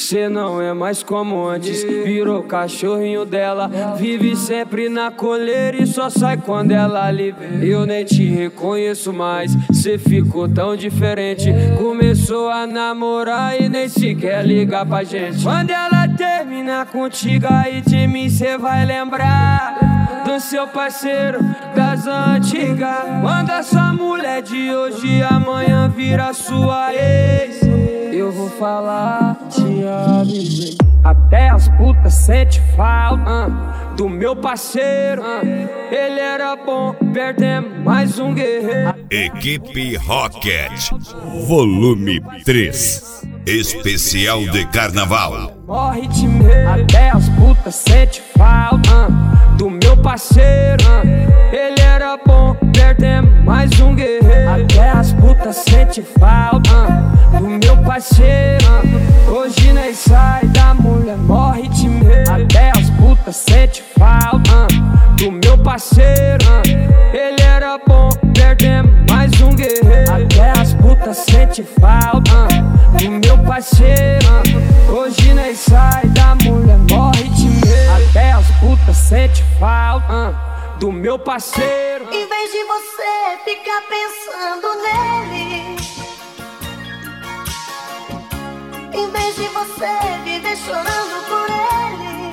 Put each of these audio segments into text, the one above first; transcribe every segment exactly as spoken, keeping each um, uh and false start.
Cê não é mais como antes, virou cachorrinho dela. Vive sempre na coleira e só sai quando ela lhe vê. Eu nem te reconheço mais, cê ficou tão diferente. Começou a namorar e nem sequer ligar pra gente. Quando ela terminar contigo aí de mim cê vai lembrar do seu parceiro das antigas. Quando essa mulher de hoje amanhã vira sua ex, eu vou falar, te avisei. Até as putas sente falta uh, do meu parceiro uh, ele era bom, perdemos mais um guerreiro. Equipe Rocket, volume três, especial de carnaval. Morre de medo. Até as putas sente falta uh, do meu parceiro uh, ele era bom, perdemos mais um guerreiro. Até as putas sente falta uh, do meu parceiro uh, hoje nem sai da mulher, morre de medo. Até as putas sente falta uh, do meu parceiro uh, ele era bom, perdemos mais um guerreiro. Até as putas sente falta uh, do meu parceiro uh, hoje nem sai da mulher, morre de medo. Até as putas sente falta uh, do meu parceiro. Em vez de você ficar pensando nele, em vez de você viver chorando por ele,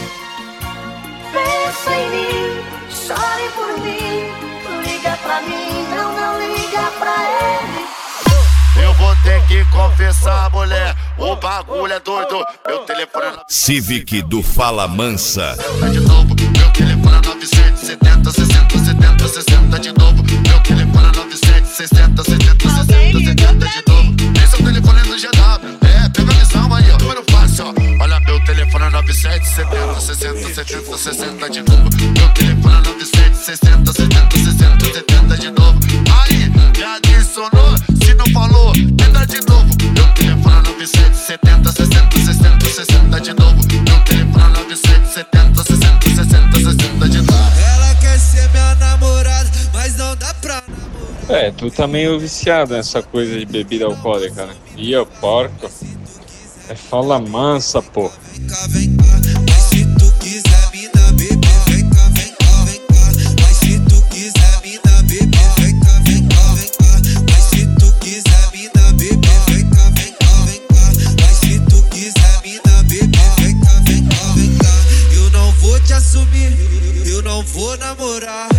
pensa em mim, chore por mim, liga pra mim, não, não liga pra ele. Eu vou ter que confessar, mulher, o bagulho é doido. Meu telefone é Civic do Fala Mansa. de novo, meu telefone é nove sete setenta, sessenta, setenta, sessenta de novo. Meu telefone é nove sete sessenta, setenta, sessenta, setenta de novo. Esse é o telefone do G W, é, pega a missão aí, ó, número fácil, ó. Olha, meu telefone é nove sete setenta, sessenta, setenta, sessenta de novo. Meu telefone é nove sete sessenta, setenta, sessenta, setenta de novo. Aí, me adicionou, se não falou, tenta de novo. Meu telefone é nove sete setenta, sessenta, sessenta, sessenta de novo. Meu telefone é nove sete setenta, sessenta, sessenta, sessenta de novo. Ela quer ser minha namorada, mas não dá pra namorar. É, tu tá meio viciado nessa coisa de bebida alcoólica, né? E eu, porco. É Fala Mansa, pô. Vem cá, vem cá, mas se tu quiser me dar bebê, vem cá, vem cá, vem cá. Mas se tu quiser me dar bebê, vem cá, vem cá, vem cá. Mas se tu quiser me dar bebê, vem cá, vem cá, vem cá. Mas se tu quiser me dar bebê, vem cá, vem cá, vem cá. Eu não vou te assumir, eu não vou namorar.